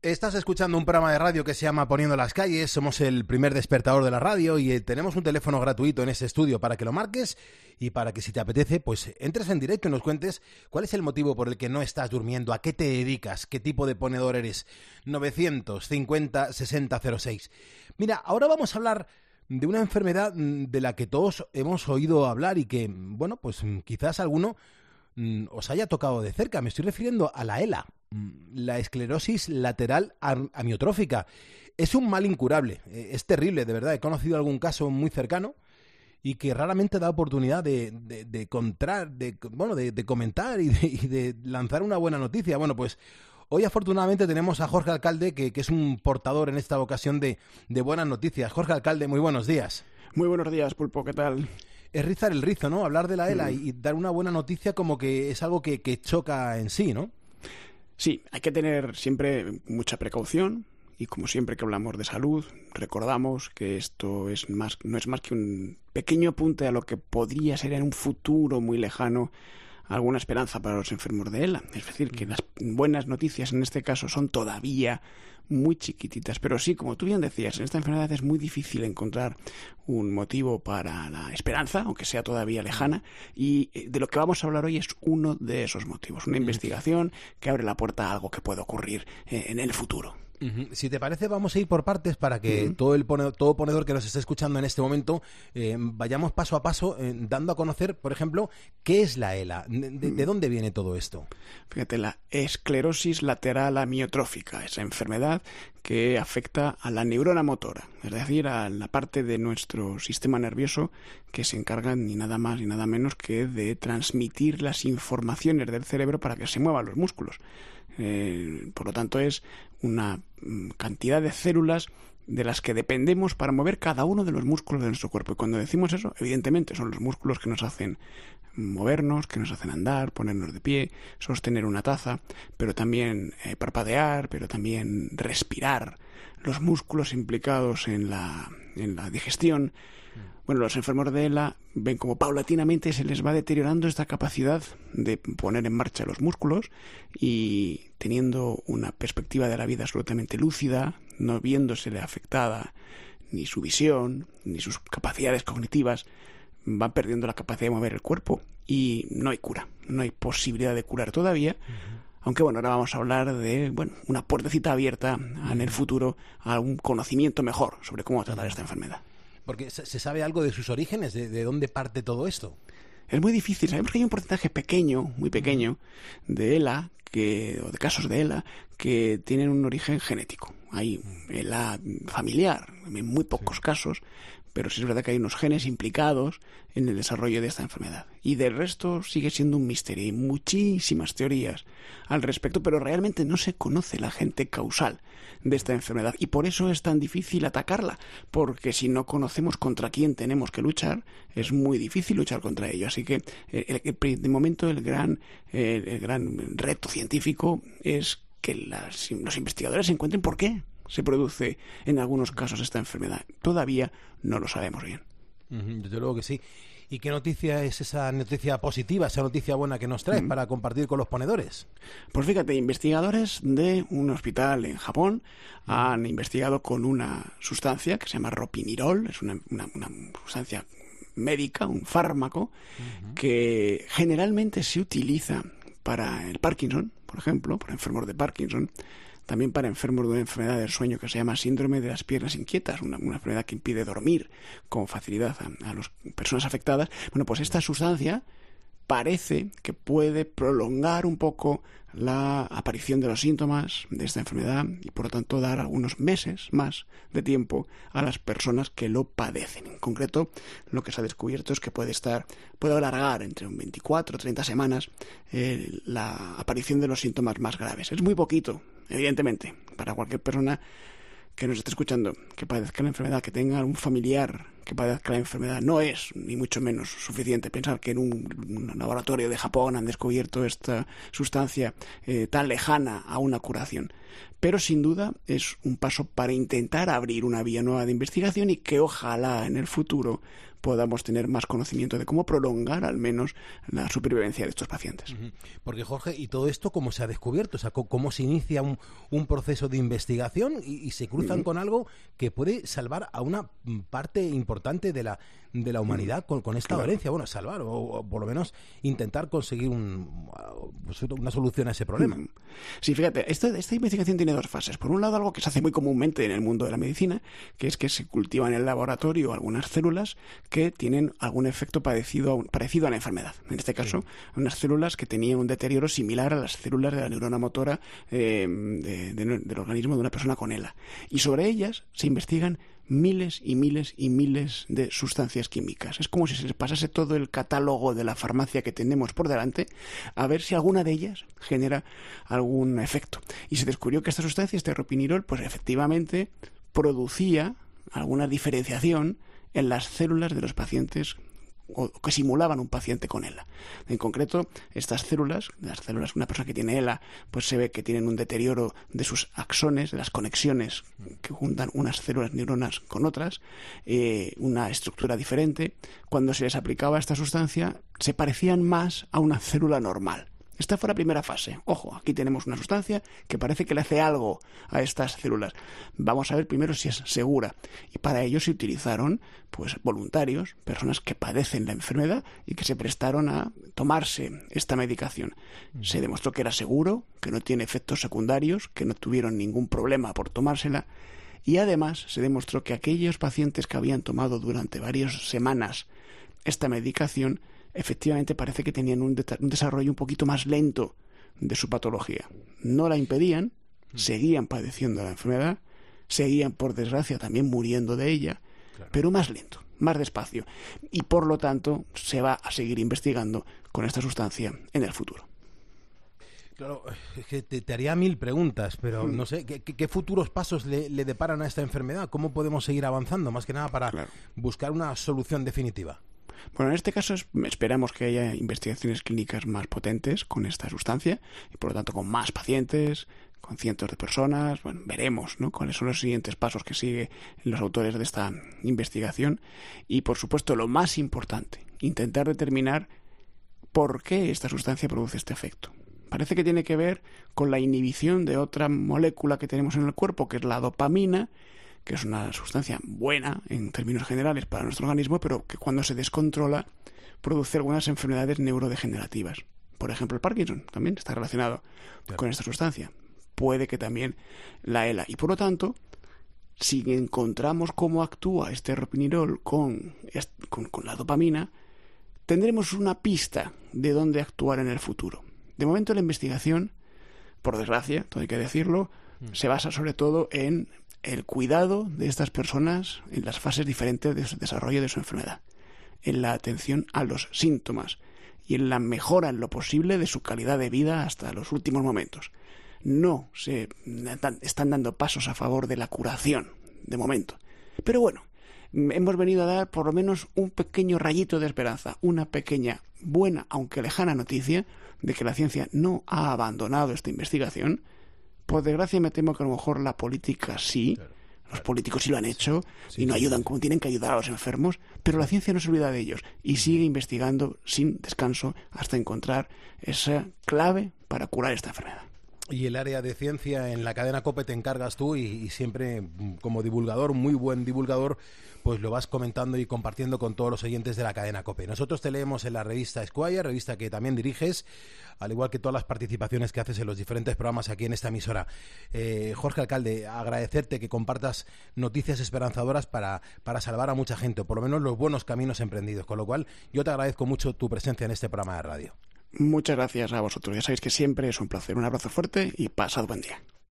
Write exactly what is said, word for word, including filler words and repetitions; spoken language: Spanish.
Estás escuchando un programa de radio que se llama Poniendo las Calles. Somos el primer despertador de la radio y tenemos un teléfono gratuito en ese estudio para que lo marques y para que, si te apetece, pues entres en directo y nos cuentes cuál es el motivo por el que no estás durmiendo, a qué te dedicas, qué tipo de ponedor eres. novecientos cincuenta sesenta cero seis. Mira, ahora vamos a hablar de una enfermedad de la que todos hemos oído hablar y que, bueno, pues quizás alguno os haya tocado de cerca. Me estoy refiriendo a la ELA, la esclerosis lateral amiotrófica. Es un mal incurable, es terrible, de verdad. He conocido algún caso muy cercano y que raramente da oportunidad de, de, de contar, de, bueno, de, de comentar y de, y de lanzar una buena noticia. Bueno, pues hoy afortunadamente tenemos a Jorge Alcalde, que, que es un portador en esta ocasión de, de buenas noticias. Jorge Alcalde, muy buenos días. Muy buenos días, Pulpo, ¿qué tal? Es rizar el rizo, ¿no? Hablar de la ELA y, y dar una buena noticia como que es algo que, que choca en sí, ¿no? Sí, hay que tener siempre mucha precaución y, como siempre que hablamos de salud, recordamos que esto es más, no es más que un pequeño apunte a lo que podría ser en un futuro muy lejano alguna esperanza para los enfermos de ELA. Es decir, que las buenas noticias en este caso son todavía muy chiquititas, pero sí, como tú bien decías, en esta enfermedad es muy difícil encontrar un motivo para la esperanza, aunque sea todavía lejana, y de lo que vamos a hablar hoy es uno de esos motivos, una investigación que abre la puerta a algo que puede ocurrir en el futuro. Uh-huh. Si te parece, vamos a ir por partes para que uh-huh. todo el ponedor, todo ponedor que nos esté escuchando en este momento eh, vayamos paso a paso eh, dando a conocer, por ejemplo, qué es la ELA, de, de, ¿de dónde viene todo esto? Fíjate, la esclerosis lateral amiotrófica, esa enfermedad que afecta a la neurona motora, es decir, a la parte de nuestro sistema nervioso que se encarga ni nada más ni nada menos que de transmitir las informaciones del cerebro para que se muevan los músculos. Eh, por lo tanto, es una cantidad de células de las que dependemos para mover cada uno de los músculos de nuestro cuerpo. Y cuando decimos eso, evidentemente son los músculos que nos hacen movernos, que nos hacen andar, ponernos de pie, sostener una taza, pero también eh, parpadear, pero también respirar, los músculos implicados en la, en la digestión. Bueno, los enfermos de ELA ven como paulatinamente se les va deteriorando esta capacidad de poner en marcha los músculos y teniendo una perspectiva de la vida absolutamente lúcida, no viéndosele afectada ni su visión, ni sus capacidades cognitivas, van perdiendo la capacidad de mover el cuerpo y no hay cura, no hay posibilidad de curar todavía. Uh-huh. Aunque bueno, ahora vamos a hablar de bueno una puertecita abierta uh-huh. en el futuro a un conocimiento mejor sobre cómo tratar esta enfermedad. Porque se sabe algo de sus orígenes, de, de dónde parte todo esto. Es muy difícil. Sabemos que hay un porcentaje pequeño, muy pequeño, de ELA, que, o de casos de ELA, que tienen un origen genético. Hay ELA familiar, en muy pocos sí. casos, pero sí es verdad que hay unos genes implicados en el desarrollo de esta enfermedad. Y del resto sigue siendo un misterio. Hay muchísimas teorías al respecto, pero realmente no se conoce el agente causal de esta enfermedad. Y por eso es tan difícil atacarla, porque si no conocemos contra quién tenemos que luchar, es muy difícil luchar contra ello. Así que, el, el, de momento, el gran, el, el gran reto científico es que las, los investigadores encuentren por qué se produce en algunos casos esta enfermedad. Todavía no lo sabemos bien. Uh-huh, desde luego que sí. ¿Y qué noticia es esa noticia positiva, esa noticia buena que nos traes uh-huh. para compartir con los ponedores? Pues fíjate, investigadores de un hospital en Japón uh-huh. han investigado con una sustancia que se llama ropinirol, es una, una, una sustancia médica, un fármaco, uh-huh. que generalmente se utiliza para el Parkinson, por ejemplo, para enfermos de Parkinson, también para enfermos de una enfermedad del sueño que se llama síndrome de las piernas inquietas, una, una enfermedad que impide dormir con facilidad a, a las personas afectadas. Bueno, pues esta sustancia parece que puede prolongar un poco la aparición de los síntomas de esta enfermedad y, por lo tanto, dar algunos meses más de tiempo a las personas que lo padecen. En concreto, lo que se ha descubierto es que puede estar, puede alargar entre un veinticuatro o treinta semanas eh, la aparición de los síntomas más graves. Es muy poquito, evidentemente, para cualquier persona que nos esté escuchando, que padezca la enfermedad, que tenga un familiar que padezca la enfermedad. No es, ni mucho menos, suficiente pensar que en un, un laboratorio de Japón han descubierto esta sustancia eh, tan lejana a una curación. Pero sin duda es un paso para intentar abrir una vía nueva de investigación y que ojalá en el futuro podamos tener más conocimiento de cómo prolongar al menos la supervivencia de estos pacientes. Porque, Jorge, ¿y todo esto cómo se ha descubierto? O sea, ¿cómo se inicia un, un proceso de investigación y, y se cruzan mm. con algo que puede salvar a una parte importante de la, de la humanidad con, con esta claro. dolencia? Bueno, salvar o, o por lo menos intentar conseguir un, pues una solución a ese problema. Mm. Sí, fíjate, esta, esta investigación tiene dos fases. Por un lado, algo que se hace muy comúnmente en el mundo de la medicina, que es que se cultivan en el laboratorio algunas células que tienen algún efecto parecido a, parecido a la enfermedad. En este caso, sí. unas células que tenían un deterioro similar a las células de la neurona motora eh, de, de, del organismo de una persona con ELA. Y sobre ellas se investigan miles y miles y miles de sustancias químicas. Es como si se les pasase todo el catálogo de la farmacia que tenemos por delante a ver si alguna de ellas genera algún efecto. Y se descubrió que esta sustancia, este ropinirol, pues efectivamente producía alguna diferenciación en las células de los pacientes o que simulaban un paciente con ELA. En concreto, estas células, las células de una persona que tiene ELA, pues se ve que tienen un deterioro de sus axones, de las conexiones que juntan unas células neuronas con otras, eh, una estructura diferente. Cuando se les aplicaba esta sustancia, se parecían más a una célula normal. Esta fue la primera fase. Ojo, aquí tenemos una sustancia que parece que le hace algo a estas células. Vamos a ver primero si es segura. Y para ello se utilizaron pues voluntarios, personas que padecen la enfermedad y que se prestaron a tomarse esta medicación. Se demostró que era seguro, que no tiene efectos secundarios, que no tuvieron ningún problema por tomársela. Y además se demostró que aquellos pacientes que habían tomado durante varias semanas esta medicación efectivamente parece que tenían un, de- un desarrollo un poquito más lento de su patología. No la impedían, seguían padeciendo la enfermedad, seguían, por desgracia, también muriendo de ella, claro. pero más lento, más despacio. Y por lo tanto, se va a seguir investigando con esta sustancia en el futuro. Claro, es que te, te haría mil preguntas, pero no sé, ¿qué, qué futuros pasos le, le deparan a esta enfermedad? ¿Cómo podemos seguir avanzando? Más que nada para claro. buscar una solución definitiva. Bueno, en este caso esperamos que haya investigaciones clínicas más potentes con esta sustancia y por lo tanto con más pacientes, con cientos de personas. Bueno, veremos, ¿no?, cuáles son los siguientes pasos que siguen los autores de esta investigación y, por supuesto, lo más importante, intentar determinar por qué esta sustancia produce este efecto. Parece que tiene que ver con la inhibición de otra molécula que tenemos en el cuerpo, que es la dopamina, que es una sustancia buena en términos generales para nuestro organismo, pero que cuando se descontrola produce algunas enfermedades neurodegenerativas. Por ejemplo, el Parkinson también está relacionado claro. con esta sustancia. Puede que también la ELA. Y por lo tanto, si encontramos cómo actúa este ropinirol con, con, con la dopamina, tendremos una pista de dónde actuar en el futuro. De momento la investigación, por desgracia, todo hay que decirlo, mm. se basa sobre todo en el cuidado de estas personas en las fases diferentes de su desarrollo de su enfermedad, en la atención a los síntomas y en la mejora en lo posible de su calidad de vida hasta los últimos momentos. No se están dando pasos a favor de la curación, de momento. Pero bueno, hemos venido a dar por lo menos un pequeño rayito de esperanza, una pequeña, buena, aunque lejana noticia de que la ciencia no ha abandonado esta investigación. Por desgracia me temo que a lo mejor la política sí, claro, los claro. políticos sí lo han hecho sí, y no sí, ayudan sí. como tienen que ayudar a los enfermos, pero la ciencia no se olvida de ellos y sigue investigando sin descanso hasta encontrar esa clave para curar esta enfermedad. Y el área de ciencia en la cadena COPE te encargas tú y, y siempre como divulgador, muy buen divulgador, pues lo vas comentando y compartiendo con todos los oyentes de la cadena COPE. Nosotros te leemos en la revista Esquire, revista que también diriges, al igual que todas las participaciones que haces en los diferentes programas aquí en esta emisora. Eh, Jorge Alcalde, agradecerte que compartas noticias esperanzadoras para, para salvar a mucha gente, o por lo menos los buenos caminos emprendidos, con lo cual yo te agradezco mucho tu presencia en este programa de radio. Muchas gracias a vosotros. Ya sabéis que siempre es un placer. Un abrazo fuerte y pasad buen día.